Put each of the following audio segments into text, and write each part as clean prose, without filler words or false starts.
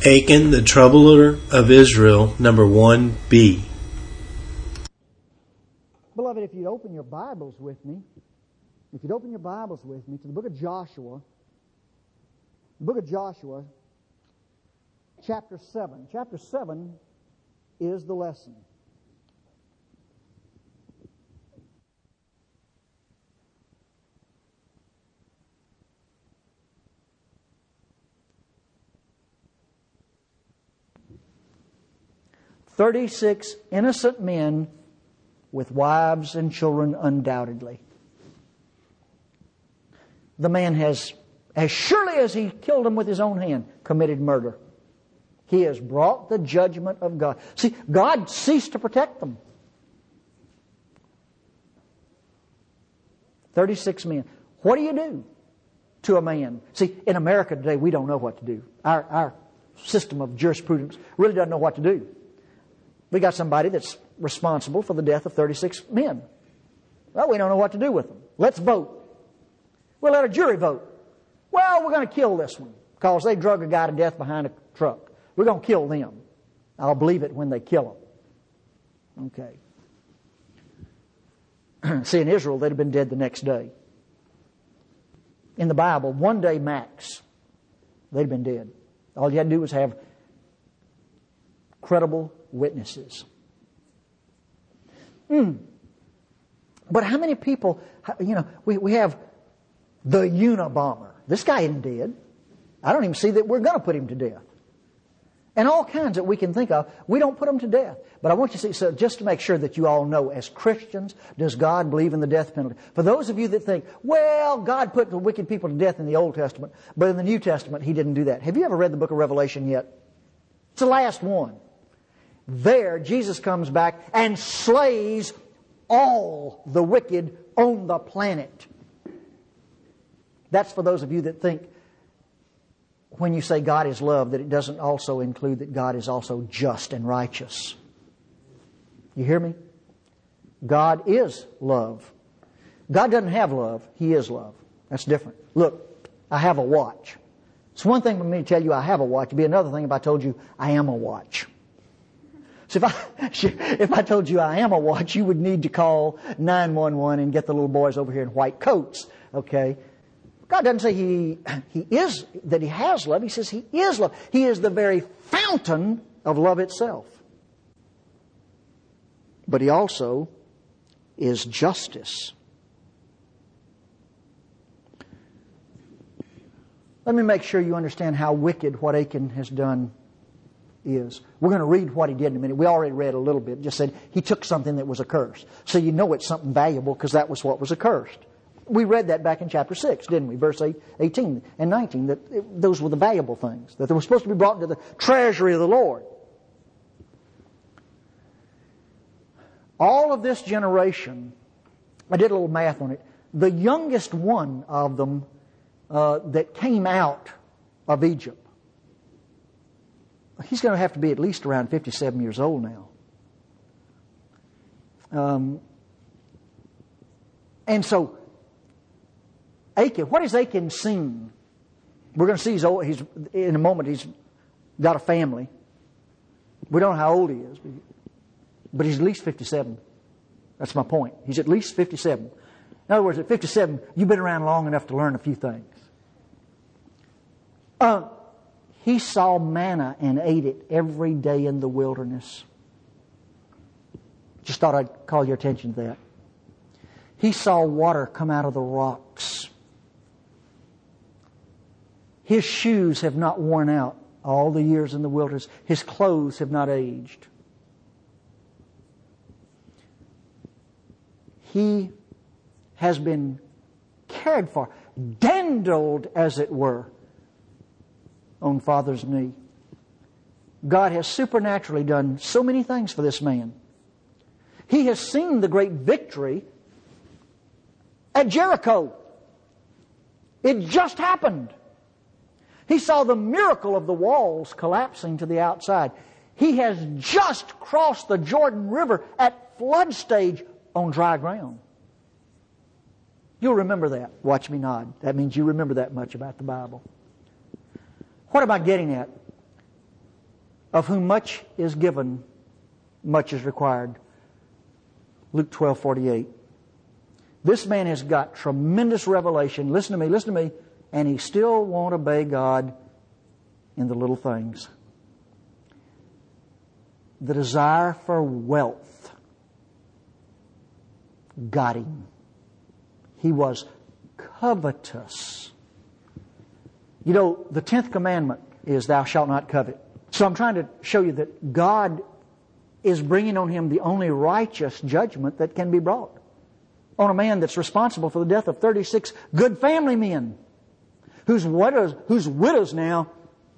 Achan, the troubler of Israel, number 1b. Beloved, if you'd open your Bibles with me, to the book of Joshua, chapter 7. Chapter 7 is the lesson. "36 innocent men with wives and children, undoubtedly." The man has, as surely as he killed them with his own hand, committed murder. He has brought the judgment of God. See, God ceased to protect them. 36 men. What do you do to a man? See, in America today, we don't know what to do. Our system of jurisprudence really doesn't know what to do. We got somebody that's responsible for the death of 36 men. Well, we don't know what to do with them. Let's vote. We'll let a jury vote. Well, we're going to kill this one because they drug a guy to death behind a truck. We're going to kill them. I'll believe it when they kill him. Okay. See, in Israel, they'd have been dead the next day. In the Bible, one day max, they'd have been dead. All you had to do was have credible witnesses. But how many people, we have the Unabomber. This guy isn't dead. I don't even see that we're going to put him to death. And all kinds that we can think of, we don't put them to death. But I want you to see, so just to make sure that you all know, as Christians, does God believe in the death penalty? For those of you that think, well, God put the wicked people to death in the Old Testament, but in the New Testament, He didn't do that. Have you ever read the book of Revelation yet? It's the last one. There, Jesus comes back and slays all the wicked on the planet. That's for those of you that think when you say God is love, that it doesn't also include that God is also just and righteous. You hear me? God is love. God doesn't have love. He is love. That's different. Look, I have a watch. It's one thing for me to tell you I have a watch. It'd be another thing if I told you I am a watch. So if I told you I am a watch, you would need to call 911 and get the little boys over here in white coats. Okay? God doesn't say He has love. He says He is love. He is the very fountain of love itself. But He also is justice. Let me make sure you understand how wicked what Achan has done is. We're going to read what he did in a minute. We already read a little bit. Just said he took something that was accursed. So you know it's something valuable because that was what was accursed. We read that back in chapter 6, didn't we? Verse 18 and 19, that those were the valuable things, that they were supposed to be brought into the treasury of the Lord. All of this generation, I did a little math on it, the youngest one of them that came out of Egypt, he's going to have to be at least around 57 years old now. And so, Achan, what has Achan seen? We're going to see he's in a moment he's got a family. We don't know how old he is, but he's at least 57. That's my point. He's at least 57. In other words, at 57, you've been around long enough to learn a few things. He saw manna and ate it every day in the wilderness. Just thought I'd call your attention to that. He saw water come out of the rocks. His shoes have not worn out all the years in the wilderness. His clothes have not aged. He has been cared for, dandled, as it were, on Father's knee. God has supernaturally done so many things for this man. He has seen the great victory at Jericho. It just happened. He saw the miracle of the walls collapsing to the outside. He has just crossed the Jordan River at flood stage on dry ground. You'll remember that. Watch me nod. That means you remember that much about the Bible. What am I getting at? of whom much is given, much is required. Luke 12:48. This man has got tremendous revelation. Listen to me, and he still won't obey God in the little things. The desire for wealth got him. He was covetous. You know, the 10th commandment is thou shalt not covet. So I'm trying to show you that God is bringing on him the only righteous judgment that can be brought on a man that's responsible for the death of 36 good family men whose widows now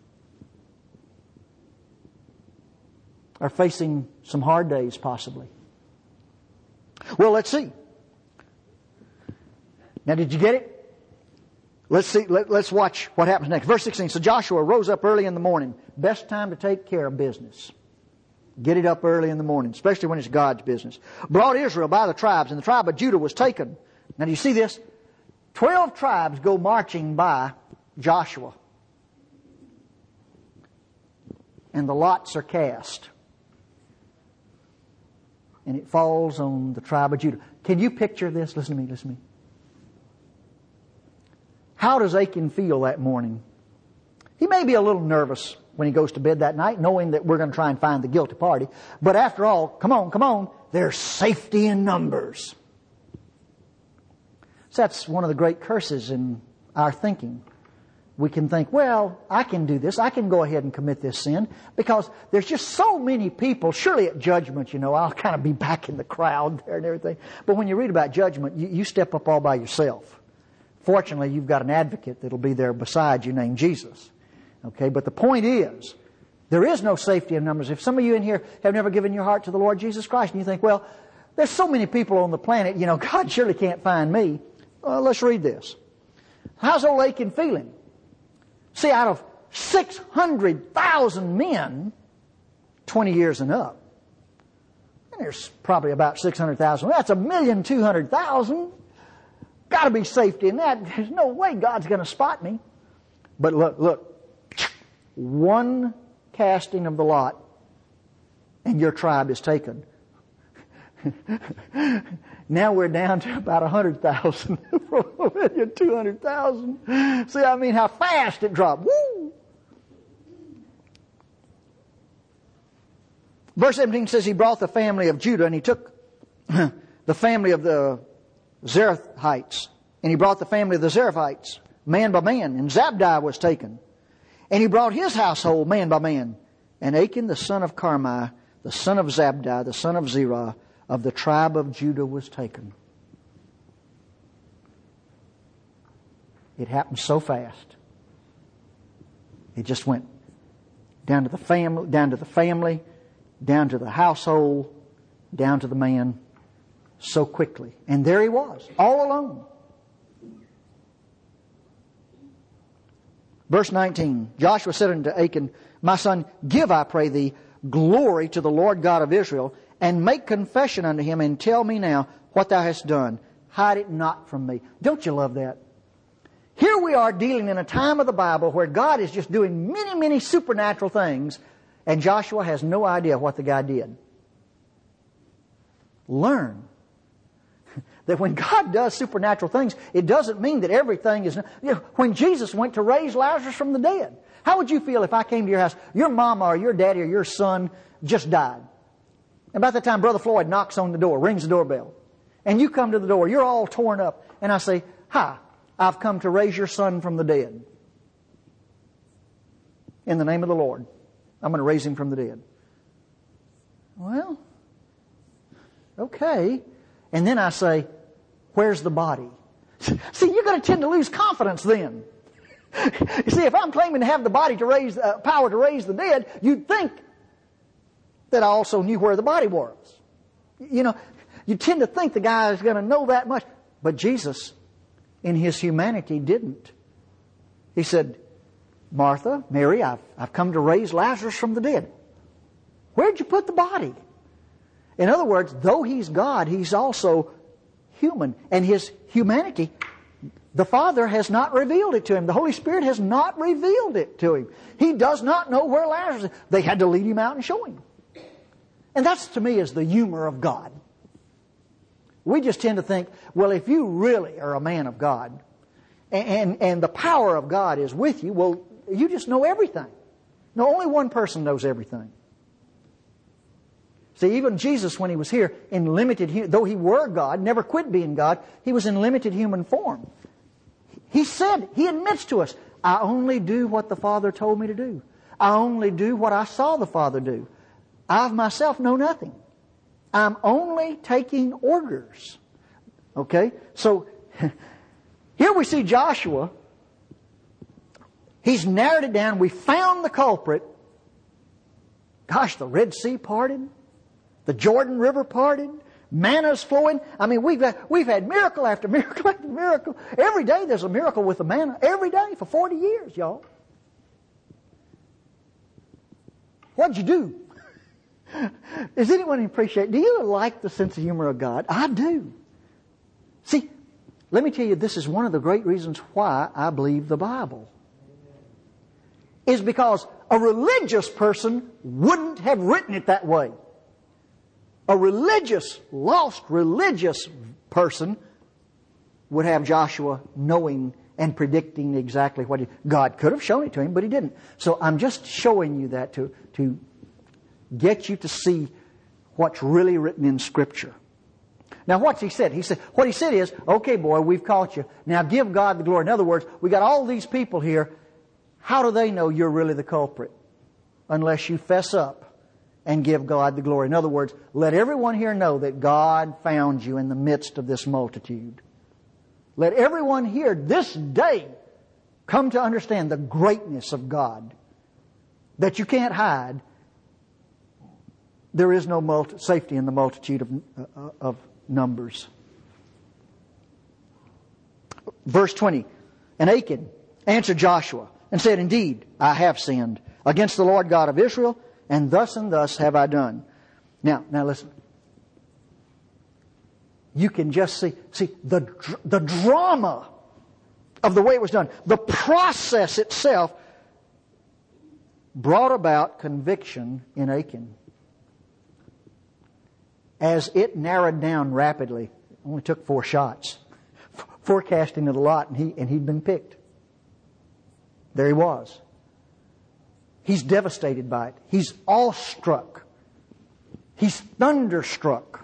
are facing some hard days possibly. Well, let's see. Now, did you get it? Let's see. Let's watch what happens next. Verse 16. So Joshua rose up early in the morning. Best time to take care of business. Get it up early in the morning, especially when it's God's business. Brought Israel by the tribes, and the tribe of Judah was taken. Now, do you see this? 12 tribes go marching by Joshua. And the lots are cast. And it falls on the tribe of Judah. Can you picture this? Listen to me. How does Achan feel that morning? He may be a little nervous when he goes to bed that night, knowing that we're going to try and find the guilty party. But after all, come on, there's safety in numbers. So that's one of the great curses in our thinking. We can think, well, I can do this. I can go ahead and commit this sin because there's just so many people. Surely at judgment, I'll kind of be back in the crowd there and everything. But when you read about judgment, you step up all by yourself. Fortunately, you've got an advocate that'll be there beside you named Jesus. Okay, but the point is, there is no safety in numbers. If some of you in here have never given your heart to the Lord Jesus Christ and you think, well, there's so many people on the planet, God surely can't find me. Well, let's read this. How's old Achan feeling? See, out of 600,000 men, 20 years and up, and there's probably about 600,000. That's 1,200,000. Got to be safety in that. There's no way God's going to spot me. But look. One casting of the lot and your tribe is taken. Now we're down to about 100,000 from 1,200,000. See, how fast it dropped. Woo! Verse 17 says he brought the family of Judah and he took the family of the Zerethites and he brought the family of the Zerethites man by man, and Zabdi was taken. And he brought his household man by man. And Achan, the son of Carmi, the son of Zabdi, the son of Zerah, of the tribe of Judah was taken. It happened so fast. It just went down to the family, down to the household, down to the man, so quickly. And there he was, all alone. Verse 19, Joshua said unto Achan, my son, give, I pray thee, glory to the Lord God of Israel, and make confession unto him, and tell me now what thou hast done. Hide it not from me. Don't you love that? Here we are dealing in a time of the Bible where God is just doing many, many supernatural things, and Joshua has no idea what the guy did. Learn that when God does supernatural things, it doesn't mean that everything is... when Jesus went to raise Lazarus from the dead, how would you feel if I came to your house, your mama or your daddy or your son just died? About that time, Brother Floyd knocks on the door, rings the doorbell, and you come to the door, you're all torn up, and I say, hi, I've come to raise your son from the dead. In the name of the Lord, I'm going to raise him from the dead. Well, okay. And then I say, where's the body? See, you're going to tend to lose confidence then. You see, if I'm claiming to have the body to raise, power to raise the dead, you'd think that I also knew where the body was. You tend to think the guy is going to know that much. But Jesus, in his humanity, didn't. He said, Martha, Mary, I've come to raise Lazarus from the dead. Where'd you put the body? In other words, though he's God, he's also human. And his humanity The Father has not revealed it to him. The Holy Spirit has not revealed it to him. He does not know where Lazarus is. They had to lead him out and show him. And that's, to me, is the humor of God. We just tend to think, well, if you really are a man of God, and the power of God is with you, well, you just know everything. No, only one person knows everything. See, even Jesus, when He was here, in limited, though He were God, never quit being God, He was in limited human form. He said, He admits to us, I only do what the Father told me to do. I only do what I saw the Father do. I of myself know nothing. I'm only taking orders. Okay? So, here we see Joshua. He's narrowed it down. We found the culprit. Gosh, the Red Sea parted. The Jordan River parted. Manna's flowing. I mean, we've had miracle after miracle after miracle. Every day there's a miracle with the manna. Every day for 40 years, y'all. What'd you do? Does anyone appreciate? Do you like the sense of humor of God? I do. See, let me tell you, this is one of the great reasons why I believe the Bible. Is because a religious person wouldn't have written it that way. A lost religious person would have Joshua knowing and predicting exactly what God could have shown it to him, but He didn't. So I'm just showing you that to get you to see what's really written in Scripture. Now, what's He said? What He said is, okay, boy, we've caught you. Now give God the glory. In other words, we got all these people here. How do they know you're really the culprit? Unless you fess up and give God the glory. In other words, let everyone here know that God found you in the midst of this multitude. Let everyone here this day come to understand the greatness of God. That you can't hide. There is no safety in the multitude of numbers. Verse 20. And Achan answered Joshua and said, Indeed, I have sinned against the Lord God of Israel, and thus have I done. Now listen. You can just see the drama of the way it was done. The process itself brought about conviction in Achan. As it narrowed down rapidly, it only took 4 shots. Forecasting it a lot, and he'd been picked. There he was. He's devastated by it. He's awestruck. He's thunderstruck.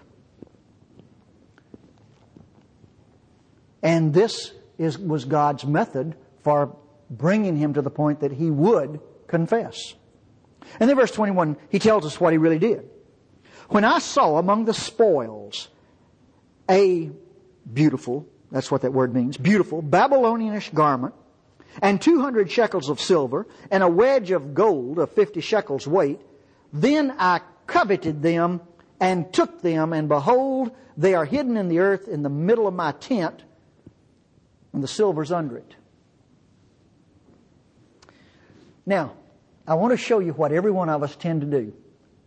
And this was God's method for bringing him to the point that he would confess. And then verse 21, he tells us what he really did. When I saw among the spoils a beautiful, that's what that word means, beautiful Babylonianish garment, and 200 shekels of silver, and a wedge of gold of 50 shekels weight, then I coveted them and took them, and behold, they are hidden in the earth in the middle of my tent, and the silver's under it. Now, I want to show you what every one of us tend to do.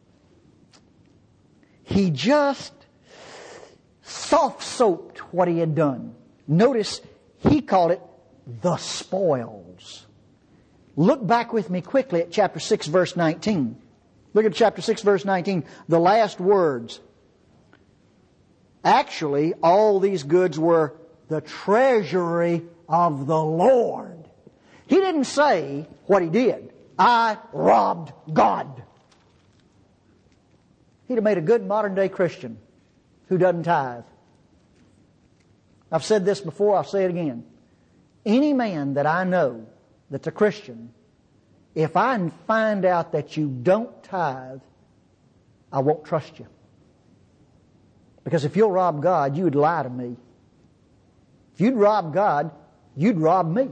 He just soft-soaped what he had done. Notice, he called it the spoils. Look back with me quickly at chapter 6, verse 19. Look at chapter 6, verse 19. The last words. Actually, all these goods were the treasury of the Lord. He didn't say what he did. I robbed God. He'd have made a good modern-day Christian who doesn't tithe. I've said this before, I'll say it again. Any man that I know that's a Christian, if I find out that you don't tithe, I won't trust you. Because if you'll rob God, you would lie to me. If you'd rob God, you'd rob me.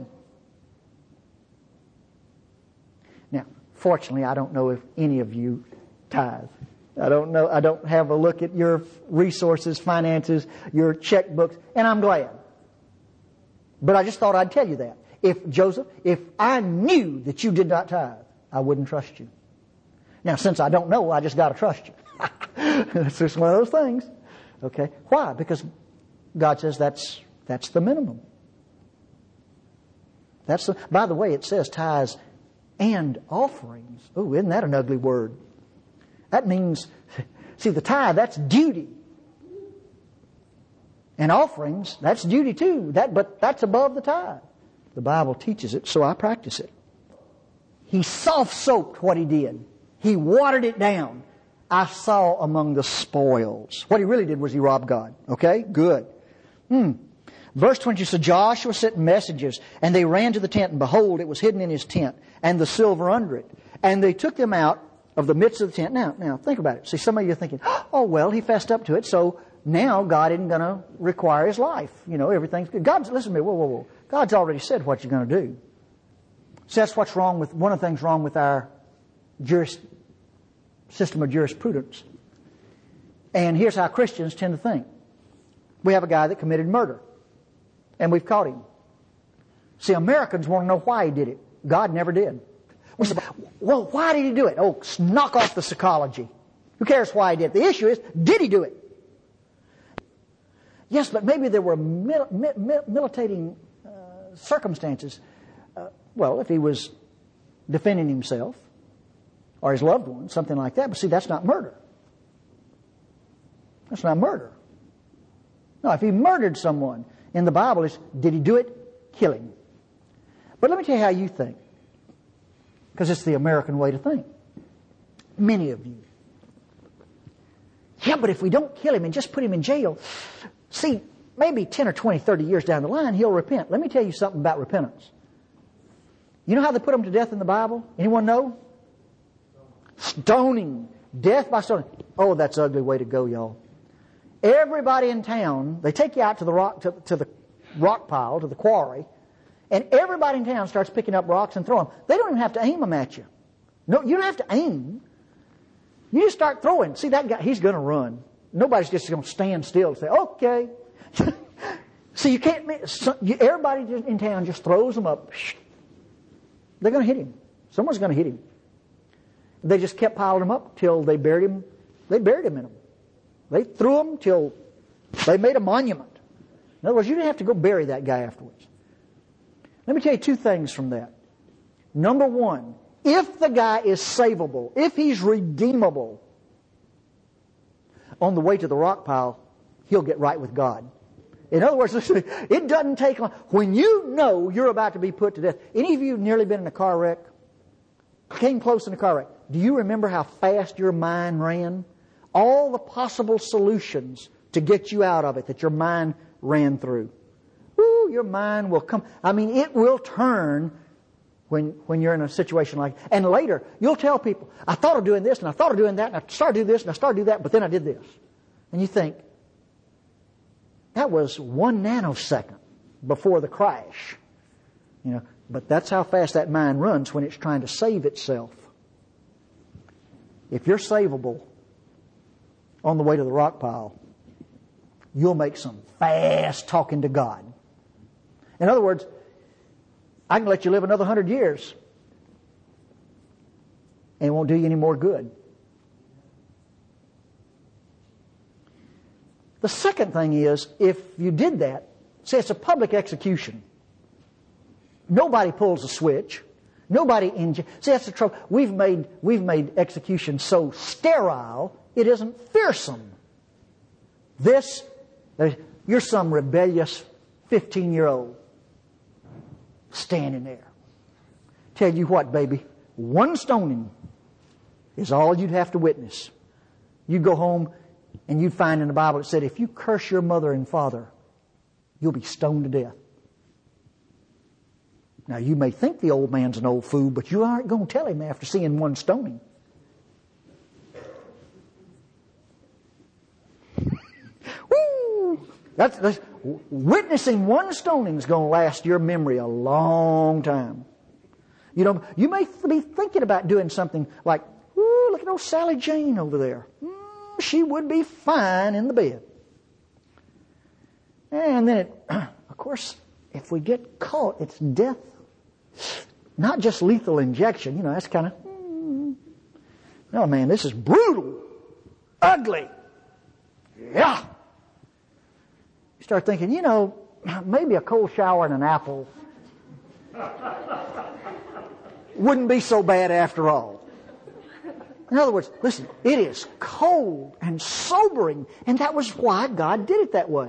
Now, fortunately, I don't know if any of you tithe. I don't know. I don't have a look at your resources, finances, your checkbooks, and I'm glad. But I just thought I'd tell you that. If I knew that you did not tithe, I wouldn't trust you. Now, since I don't know, I just got to trust you. It's just one of those things. Okay? Why? Because God says that's the minimum. By the way, it says tithes and offerings. Oh, isn't that an ugly word? That means, see, the tithe, that's duty. And offerings, that's duty too. But that's above the tithe. The Bible teaches it, so I practice it. He soft-soaked what he did. He watered it down. I saw among the spoils. What he really did was he robbed God. Okay? Good. Verse 20 says, Joshua sent messengers, and they ran to the tent, and behold, it was hidden in his tent, and the silver under it. And they took them out of the midst of the tent. Now, think about it. See, some of you are thinking, oh, well, he fessed up to it, so now God isn't going to require his life. You know, everything's good. Listen to me. Whoa. God's already said what you're going to do. So that's what's wrong with, one of the things wrong with our system of jurisprudence. And here's how Christians tend to think. We have a guy that committed murder, and we've caught him. See, Americans want to know why he did it. God never did. We say, well, why did he do it? Oh, knock off the psychology. Who cares why he did it? The issue is, did he do it? Yes, but maybe there were militating circumstances. Well, if he was defending himself or his loved one, something like that. But see, that's not murder. That's not murder. No, if he murdered someone, in the Bible, it's, did he do it? Kill him. But let me tell you how you think. Because it's the American way to think. Many of you. Yeah, but if we don't kill him and just put him in jail, see, maybe 10 or 20, 30 years down the line, he'll repent. Let me tell you something about repentance. You know how they put them to death in the Bible? Anyone know? Stoning. Death by stoning. Oh, that's an ugly way to go, y'all. Everybody in town, they take you out to the rock pile, to the quarry, and everybody in town starts picking up rocks and throwing them. They don't even have to aim them at you. No, you don't have to aim. You just start throwing. See, that guy, he's going to run. Nobody's just going to stand still and say, okay. See, you can't, everybody in town just throws them up. They're going to hit him. Someone's going to hit him. They just kept piling them up till they buried him. They buried him in them. They threw them till they made a monument. In other words, you didn't have to go bury that guy afterwards. Let me tell you two things from that. Number one, if the guy is savable, if he's redeemable, on the way to the rock pile, he'll get right with God. In other words, listen, it doesn't take long. When you know you're about to be put to death, any of you nearly been in a car wreck? Came close in a car wreck. Do you remember how fast your mind ran? All the possible solutions to get you out of it that your mind ran through. Ooh, your mind will come. I mean, it will turn when you're in a situation like that. And later, you'll tell people, I thought of doing this, and I thought of doing that, and I started to do this, and I started to do that, but then I did this. And you think, that was 1 nanosecond before the crash. You know, but that's how fast that mind runs when it's trying to save itself. If you're savable on the way to the rock pile, you'll make some fast talking to God. In other words, I can let you live another 100 years and it won't do you any more good. The second thing is, if you did that, say it's a public execution. Nobody pulls a switch. Nobody see, that's the trouble. We've made execution so sterile, it isn't fearsome. You're some rebellious 15-year-old standing there. Tell you what, baby, 1 stoning is all you'd have to witness. You'd go home and you'd find in the Bible it said, if you curse your mother and father, you'll be stoned to death. Now, you may think the old man's an old fool, but you aren't going to tell him after seeing 1 stoning. Woo! That's witnessing 1 stoning is going to last your memory a long time. You know, you may be thinking about doing something like, ooh, look at old Sally Jane over there. She would be fine in the bed. And then, of course, if we get caught, it's death. Not just lethal injection. You know, that's kind of, no, man, this is brutal. Ugly. Yeah. You start thinking, you know, maybe a cold shower and an apple Wouldn't be so bad after all. In other words, listen, it is cold and sobering, and that was why God did it that way.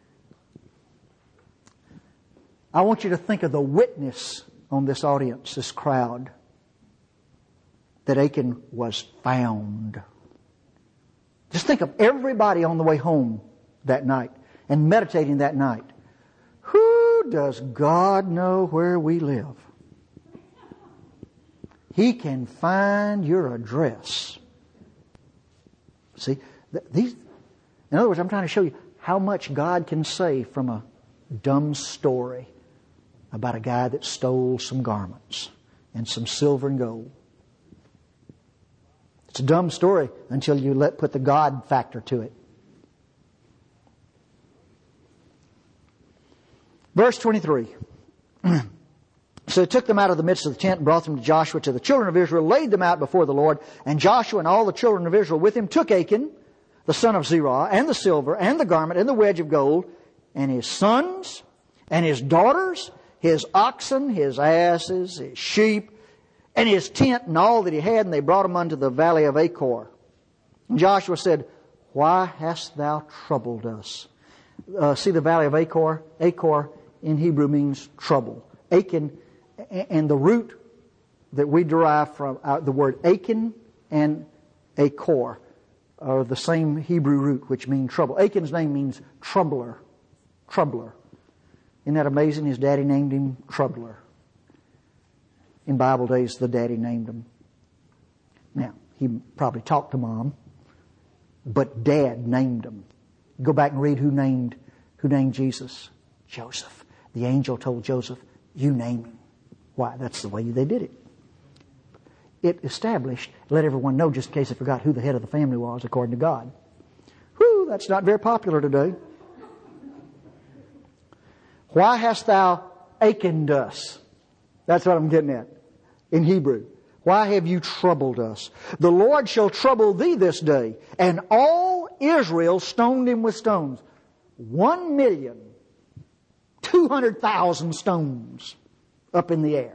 I want you to think of the witness on this audience, this crowd, that Achan was found. Just think of everybody on the way home that night and meditating that night. Who does God know where we live? He can find your address. See, in other words, I'm trying to show you how much God can say from a dumb story about a guy that stole some garments and some silver and gold. It's a dumb story until you put the God factor to it. Verse 23. So he took them out of the midst of the tent and brought them to Joshua, to the children of Israel, laid them out before the Lord. And Joshua and all the children of Israel with him took Achan, the son of Zerah, and the silver, and the garment, and the wedge of gold, and his sons, and his daughters, his oxen, his asses, his sheep, and his tent, and all that he had, and they brought him unto the valley of Achor. And Joshua said, Why hast thou troubled us? See the valley of Achor? Achor in Hebrew means trouble. Achan, and the root that we derive from the word Achan and Achor are the same Hebrew root, which means trouble. Achan's name means troubler. Troubler. Isn't that amazing? His daddy named him Troubler. In Bible days, the daddy named him. Now, he probably talked to Mom, but Dad named him. Go back and read who named Jesus. Joseph. The angel told Joseph, you name him. Why? That's the way they did it. It established, let everyone know, just in case they forgot who the head of the family was according to God. Whew, that's not very popular today. Why hast thou Achaned us? That's what I'm getting at in Hebrew. Why have you troubled us? The Lord shall trouble thee this day. And all Israel stoned him with stones. 1,200,000 stones up in the air.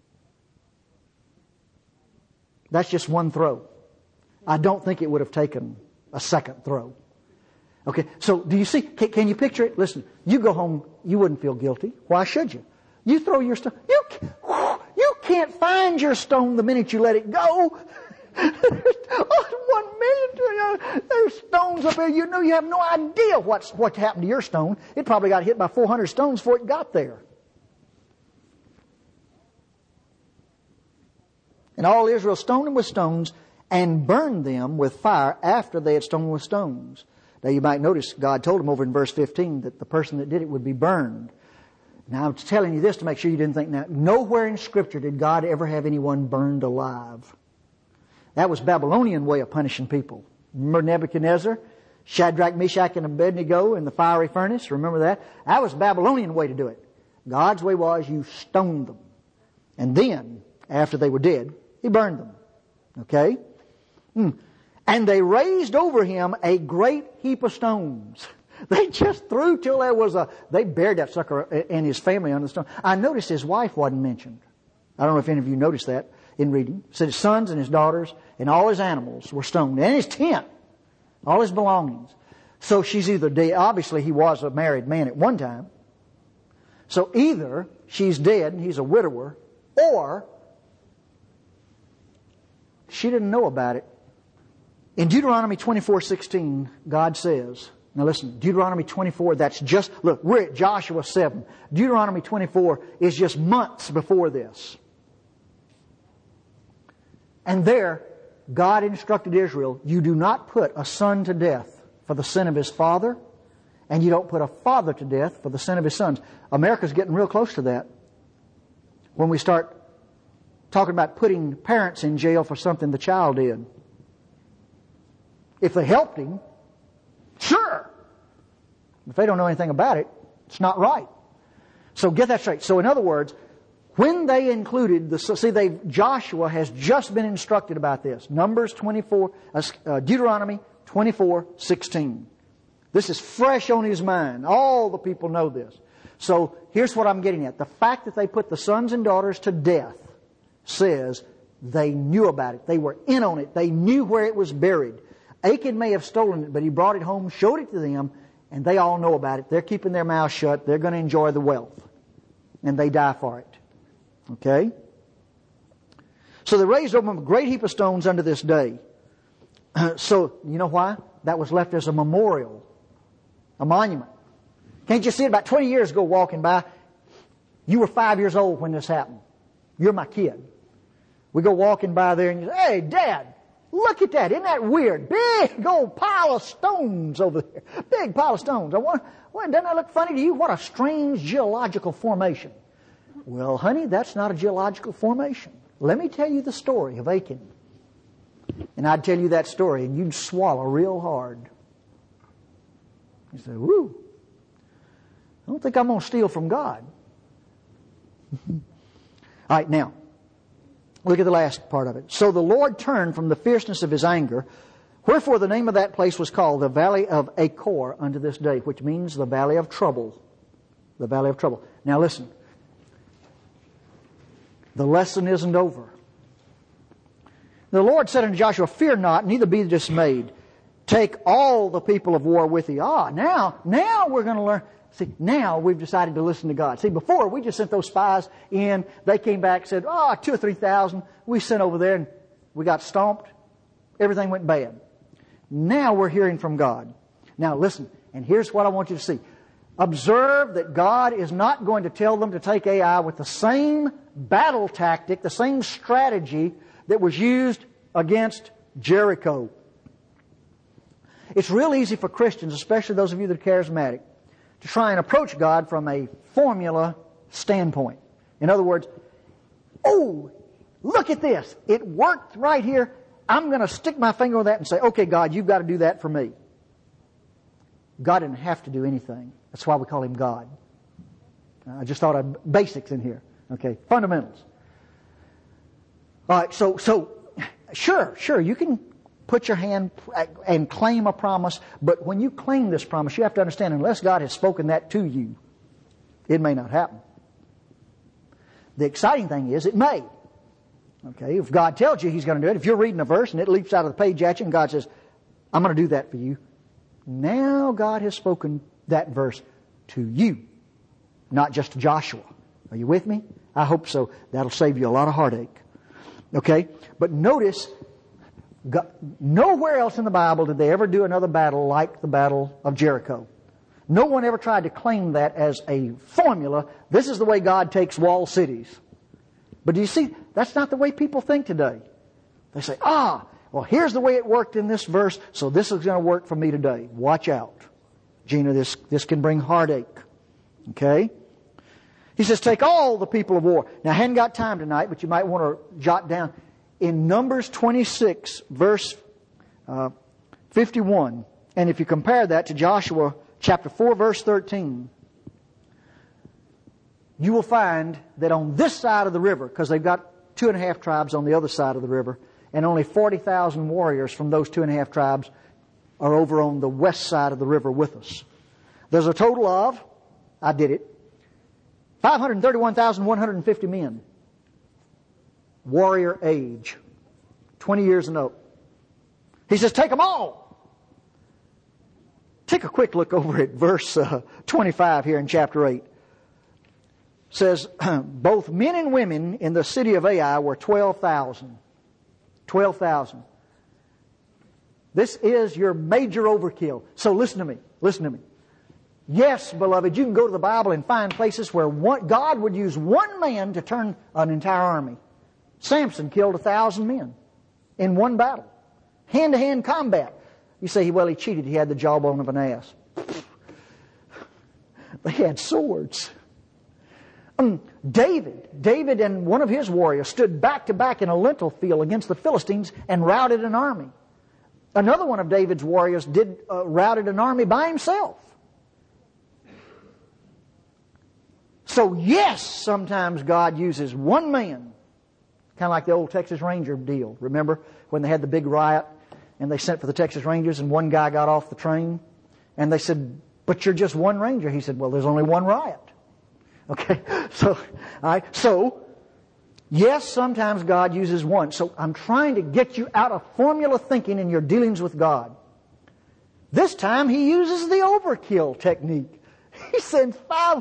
That's just one throw. I don't think it would have taken a second throw. Okay, so do you see? Can you picture it? Listen, you go home, you wouldn't feel guilty. Why should you? You throw your stone. You can't find your stone the minute you let it go. 1,000,000. There's stones up there. You know, you have no idea what happened to your stone. It probably got hit by 400 stones before it got there. And all Israel stoned them with stones and burned them with fire after they had stoned them with stones. Now you might notice God told them over in verse 15 that the person that did it would be burned. Now I'm telling you this to make sure you didn't think, now nowhere in Scripture did God ever have anyone burned alive. That was Babylonian way of punishing people. Remember Nebuchadnezzar, Shadrach, Meshach, and Abednego in the fiery furnace? Remember that? That was Babylonian way to do it. God's way was you stoned them. And then, after they were dead, He burned them. Okay? And they raised over him a great heap of stones. They just threw till they buried that sucker and his family on the stone. I noticed his wife wasn't mentioned. I don't know if any of you noticed that in reading. It said his sons and his daughters and all his animals were stoned. And his tent. All his belongings. So she's either dead. Obviously he was a married man at one time. So either she's dead and he's a widower, or she didn't know about it. In Deuteronomy 24:16, God says, now listen, Deuteronomy 24, that's just, look, we're at Joshua 7. Deuteronomy 24 is just months before this. And there, God instructed Israel, you do not put a son to death for the sin of his father, and you don't put a father to death for the sin of his sons. America's getting real close to that. When we start talking about putting parents in jail for something the child did. If they helped him, sure. If they don't know anything about it, it's not right. So get that straight. So in other words, when they included Joshua has just been instructed about this. Deuteronomy 24:16. This is fresh on his mind. All the people know this. So here's what I'm getting at. The fact that they put the sons and daughters to death says they knew about it. They were in on it. They knew where it was buried. Achan may have stolen it, but he brought it home, showed it to them, and they all know about it. They're keeping their mouths shut. They're going to enjoy the wealth. And they die for it. Okay? So they raised over him a great heap of stones unto this day. So, you know why? That was left as a memorial, a monument. Can't you see it? About 20 years ago walking by, you were 5 years old when this happened. You're my kid. We go walking by there and you say, hey, Dad, look at that. Isn't that weird? Big old pile of stones over there. Big pile of stones. I wonder, doesn't that look funny to you? What a strange geological formation. Well, honey, that's not a geological formation. Let me tell you the story of Achan. And I'd tell you that story and you'd swallow real hard. You say, woo. I don't think I'm going to steal from God. All right, now, look at the last part of it. So the Lord turned from the fierceness of His anger, wherefore the name of that place was called the Valley of Achor unto this day, which means the Valley of Trouble. The Valley of Trouble. Now listen. The lesson isn't over. The Lord said unto Joshua, fear not, neither be dismayed. Take all the people of war with you. Now we're going to learn. See, now we've decided to listen to God. See, before we just sent those spies in. They came back and said, 2,000 or 3,000. We sent over there and we got stomped. Everything went bad. Now we're hearing from God. Now listen, and here's what I want you to see. Observe that God is not going to tell them to take Ai with the same battle tactic, the same strategy that was used against Jericho. It's real easy for Christians, especially those of you that are charismatic, to try and approach God from a formula standpoint. In other words, look at this. It worked right here. I'm going to stick my finger on that and say, okay, God, you've got to do that for me. God didn't have to do anything. That's why we call Him God. I just thought of basics in here. Okay, fundamentals. All right, so sure, you can put your hand and claim a promise, but when you claim this promise, you have to understand, unless God has spoken that to you, it may not happen. The exciting thing is, it may. Okay, if God tells you He's going to do it, if you're reading a verse and it leaps out of the page at you and God says, I'm going to do that for you, now God has spoken that verse to you, not just to Joshua. Are you with me? I hope so. That'll save you a lot of heartache. Okay? But notice, nowhere else in the Bible did they ever do another battle like the Battle of Jericho. No one ever tried to claim that as a formula. This is the way God takes walled cities. But do you see, that's not the way people think today. They say, well, here's the way it worked in this verse, so this is going to work for me today. Watch out. Gina, this can bring heartache. Okay? He says, take all the people of war. Now, I hadn't got time tonight, but you might want to jot down. In Numbers 26, verse 51, and if you compare that to Joshua chapter 4, verse 13, you will find that on this side of the river, because they've got 2.5 tribes on the other side of the river, and only 40,000 warriors from those 2.5 tribes are over on the west side of the river with us. There's a total of, I did it, 531,150 men. Warrior age. 20 years and up. He says, take them all. Take a quick look over at verse 25 here in chapter 8. It says, both men and women in the city of Ai were 12,000. 12,000. This is your major overkill. So listen to me. Listen to me. Yes, beloved, you can go to the Bible and find places where God would use one man to turn an entire army. Samson killed 1,000 men in one battle. Hand-to-hand combat. You say, well, he cheated. He had the jawbone of an ass. They had swords. David and one of his warriors stood back to back in a lentil field against the Philistines and routed an army. Another one of David's warriors routed an army by himself. So yes, sometimes God uses one man. Kind of like the old Texas Ranger deal. Remember when they had the big riot and they sent for the Texas Rangers and one guy got off the train and they said, but you're just one ranger. He said, well, there's only one riot. Okay? So, yes, sometimes God uses one. So I'm trying to get you out of formula thinking in your dealings with God. This time He uses the overkill technique. He sends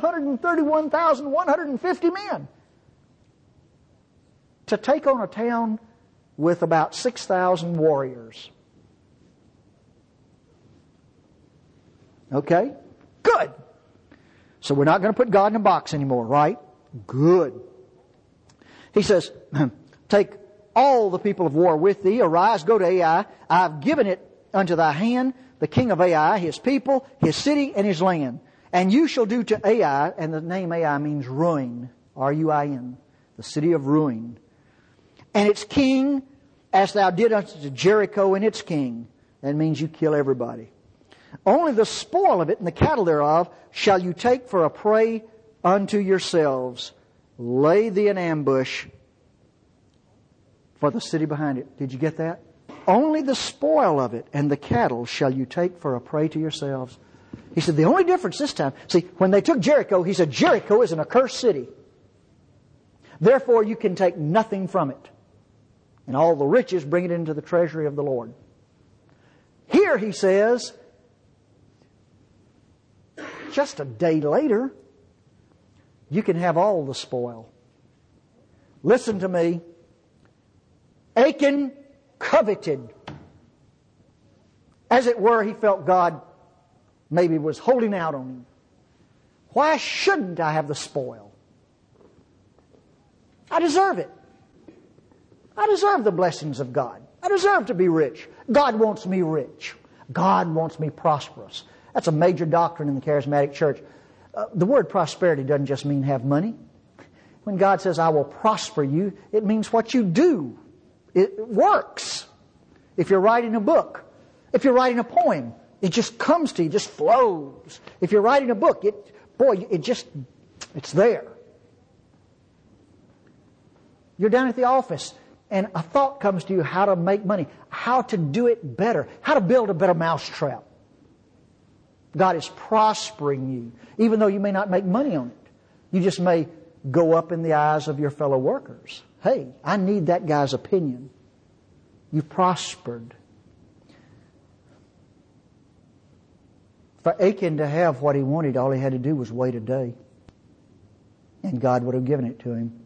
531,150 men to take on a town with about 6,000 warriors. Okay? Good. So we're not going to put God in a box anymore, right? Good. He says, take all the people of war with thee, arise, go to Ai. I have given it unto thy hand, the king of Ai, his people, his city, and his land. And you shall do to Ai, and the name Ai means ruin, R-U-I-N, the city of ruin. And its king, as thou did unto Jericho and its king. That means you kill everybody. Only the spoil of it and the cattle thereof shall you take for a prey unto yourselves. Lay thee an ambush for the city behind it. Did you get that? Only the spoil of it and the cattle shall you take for a prey to yourselves. He said the only difference this time, see, when they took Jericho, he said Jericho is an accursed city. Therefore you can take nothing from it. And all the riches bring it into the treasury of the Lord. Here he says, just a day later, you can have all the spoil. Listen to me. Achan coveted. As it were, he felt God maybe was holding out on him. Why shouldn't I have the spoil? I deserve it. I deserve the blessings of God. I deserve to be rich. God wants me rich. God wants me prosperous. That's a major doctrine in the charismatic church. The word prosperity doesn't just mean have money. When God says, I will prosper you, it means what you do. It works. If you're writing a book, if you're writing a poem, it just comes to you, just flows. If you're writing a book, it's there. You're down at the office and a thought comes to you how to make money, how to do it better, how to build a better mousetrap. God is prospering you, even though you may not make money on it. You just may go up in the eyes of your fellow workers. Hey, I need that guy's opinion. You've prospered. For Achan to have what he wanted, all he had to do was wait a day. And God would have given it to him.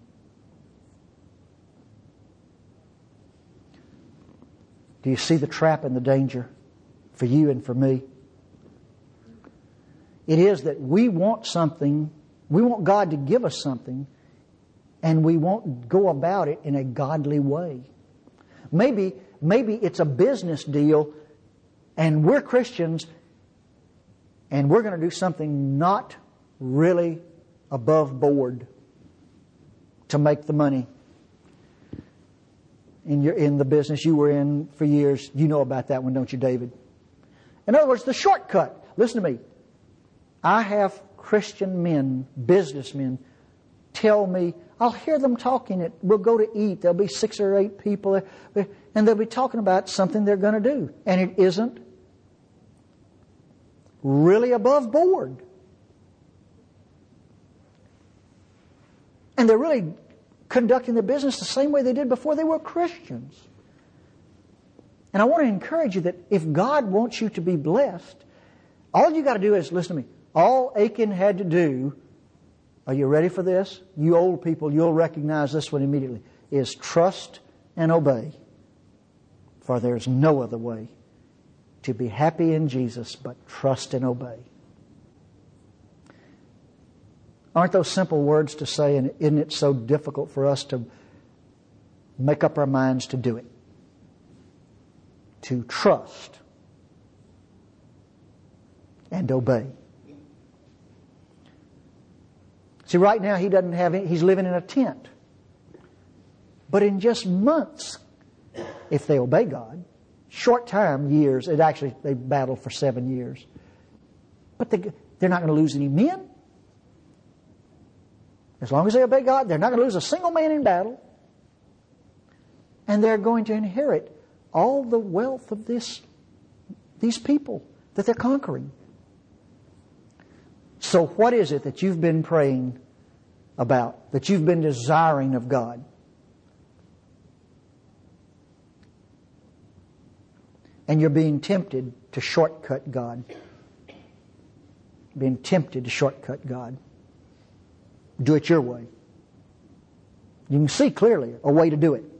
Do you see the trap and the danger for you and for me? It is that we want something, we want God to give us something, and we won't go about it in a godly way. Maybe it's a business deal, and we're Christians, and we're going to do something not really above board to make the money. In the business you were in for years, you know about that one, don't you, David? In other words, the shortcut. Listen to me. I have Christian men, businessmen, tell me, I'll hear them talking. We'll go to eat. There'll be 6 or 8 people, and they'll be talking about something they're going to do. And it isn't really above board. And they're really conducting their business the same way they did before they were Christians. And I want to encourage you that if God wants you to be blessed, all you got to do is, listen to me, all Achan had to do, are you ready for this? You old people, you'll recognize this one immediately, is trust and obey. For there's no other way to be happy in Jesus but trust and obey. Aren't those simple words to say, and isn't it so difficult for us to make up our minds to do it? To trust and obey. See, right now he's living in a tent. But in just months, if they obey God, short time, years, they battled for 7 years. But they're not going to lose any men. As long as they obey God, they're not going to lose a single man in battle. And they're going to inherit all the wealth of these people that they're conquering. So what is it that you've been praying about, that you've been desiring of God. And you're being tempted to shortcut God. Being tempted to shortcut God. Do it your way. You can see clearly a way to do it.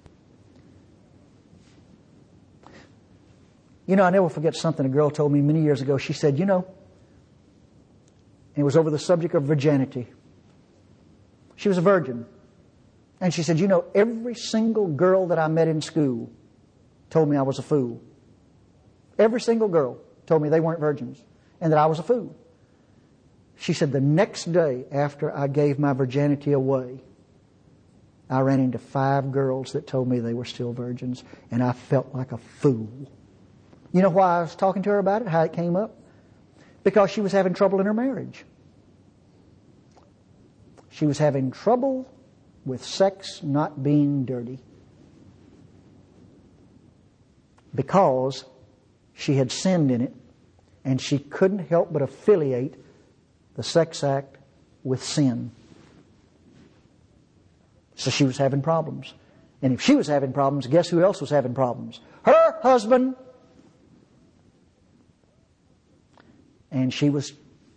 You know, I never forget something a girl told me many years ago. She said, you know, it was over the subject of virginity. She was a virgin. And she said, you know, every single girl that I met in school told me I was a fool. Every single girl told me they weren't virgins and that I was a fool. She said, the next day after I gave my virginity away, I ran into 5 girls that told me they were still virgins, and I felt like a fool. You know why I was talking to her about it, how it came up? Because she was having trouble in her marriage. She was having trouble with sex not being dirty. Because she had sinned in it, and she couldn't help but affiliate the sex act with sin. So she was having problems. And if she was having problems, guess who else was having problems? Her husband. And she was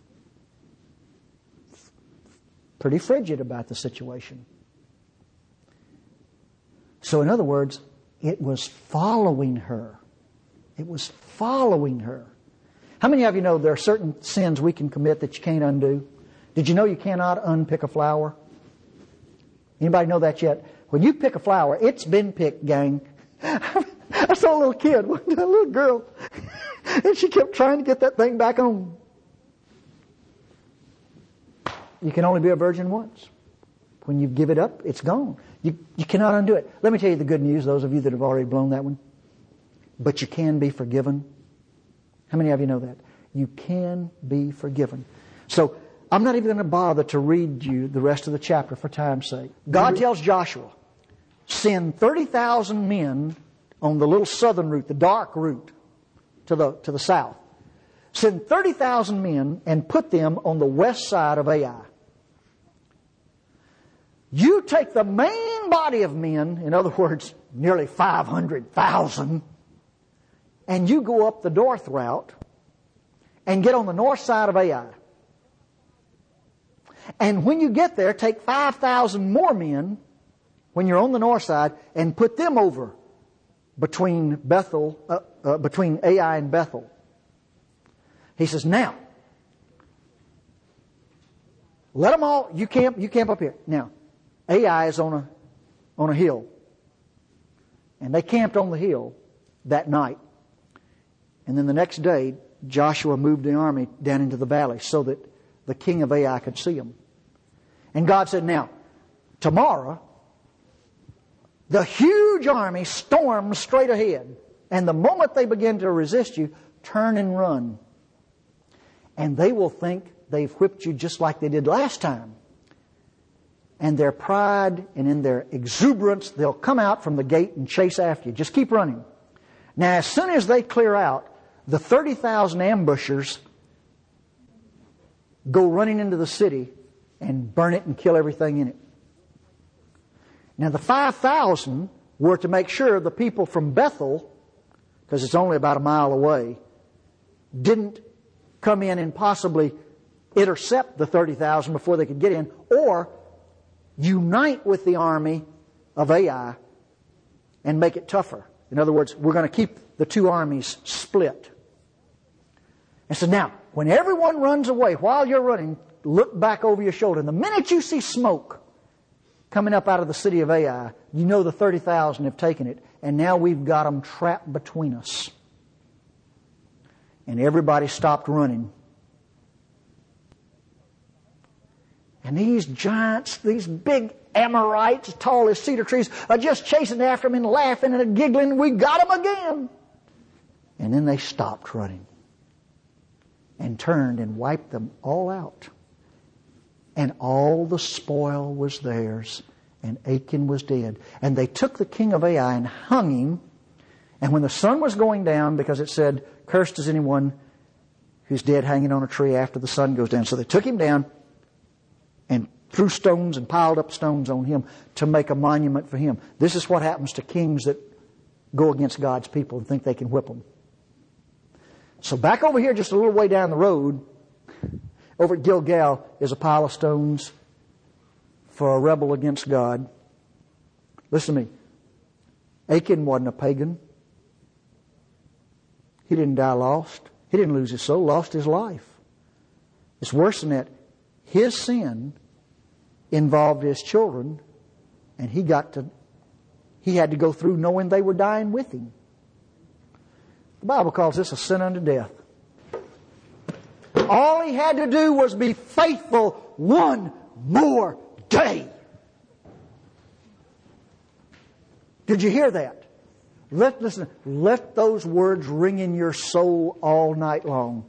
pretty frigid about the situation. So in other words, it was following her. It was following her. How many of you know there are certain sins we can commit that you can't undo? Did you know you cannot unpick a flower? Anybody know that yet? When you pick a flower, it's been picked, gang. I saw a little kid, a little girl, and she kept trying to get that thing back on. You can only be a virgin once. When you give it up, it's gone. You cannot undo it. Let me tell you the good news, those of you that have already blown that one. But you can be forgiven. How many of you know that? You can be forgiven. So, I'm not even going to bother to read you the rest of the chapter for time's sake. God tells Joshua, send 30,000 men on the little southern route, the dark route to the south. Send 30,000 men and put them on the west side of Ai. You take the main body of men, in other words, nearly 500,000, and you go up the north route and get on the north side of Ai. And when you get there, take 5,000 more men when you're on the north side and put them over between Ai and Bethel. He says, now, let them all, you camp up here. Now, Ai is on a hill. And they camped on the hill that night. And then the next day, Joshua moved the army down into the valley so that the king of Ai could see them. And God said, now, tomorrow, the huge army storms straight ahead. And the moment they begin to resist you, turn and run. And they will think they've whipped you just like they did last time. And their pride and in their exuberance, they'll come out from the gate and chase after you. Just keep running. Now, as soon as they clear out, the 30,000 ambushers go running into the city and burn it and kill everything in it. Now, the 5,000 were to make sure the people from Bethel, because it's only about a mile away, didn't come in and possibly intercept the 30,000 before they could get in, or unite with the army of Ai and make it tougher. In other words, we're going to keep the two armies split. And so now, when everyone runs away, while you're running, look back over your shoulder. And the minute you see smoke coming up out of the city of Ai, you know the 30,000 have taken it. And now we've got them trapped between us. And everybody stopped running. And these giants, these big Amorites, tall as cedar trees, are just chasing after them and laughing and giggling. We got them again. And then they stopped running and turned and wiped them all out. And all the spoil was theirs, and Achan was dead. And they took the king of Ai and hung him. And when the sun was going down, because it said, cursed is anyone who's dead hanging on a tree after the sun goes down. So they took him down and threw stones and piled up stones on him to make a monument for him. This is what happens to kings that go against God's people and think they can whip them. So back over here, just a little way down the road, over at Gilgal, is a pile of stones for a rebel against God. Listen to me. Achan wasn't a pagan. He didn't die lost. He didn't lose his soul, lost his life. It's worse than that. His sin involved his children, and he had to go through knowing they were dying with him. The Bible calls this a sin unto death. All he had to do was be faithful one more day. Did you hear that? Listen, let those words ring in your soul all night long.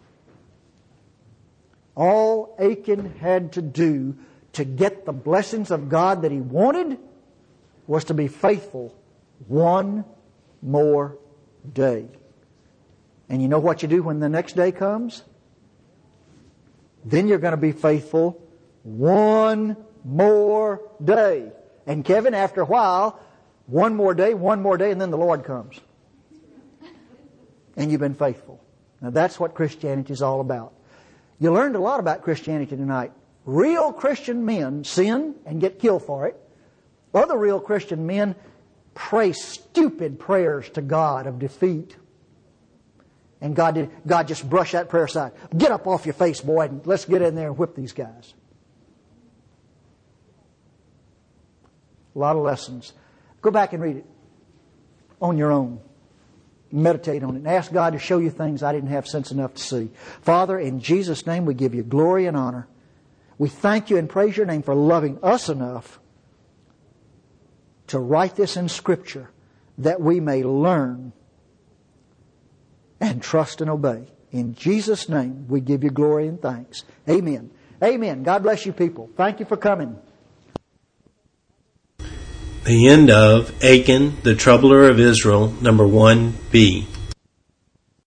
All Achan had to do to get the blessings of God that he wanted was to be faithful one more day. And you know what you do when the next day comes? Then you're going to be faithful one more day. And Kevin, after a while, one more day, and then the Lord comes. And you've been faithful. Now that's what Christianity is all about. You learned a lot about Christianity tonight. Real Christian men sin and get killed for it. Other real Christian men pray stupid prayers to God of defeat. And God just brushed that prayer aside. Get up off your face, boy, and let's get in there and whip these guys. A lot of lessons. Go back and read it on your own. Meditate on it and ask God to show you things I didn't have sense enough to see. Father, in Jesus' name we give you glory and honor. We thank you and praise your name for loving us enough to write this in Scripture that we may learn and trust and obey. In Jesus' name we give you glory and thanks. Amen. Amen. God bless you people. Thank you for coming. The end of Achan, the Troubler of Israel, number 1b.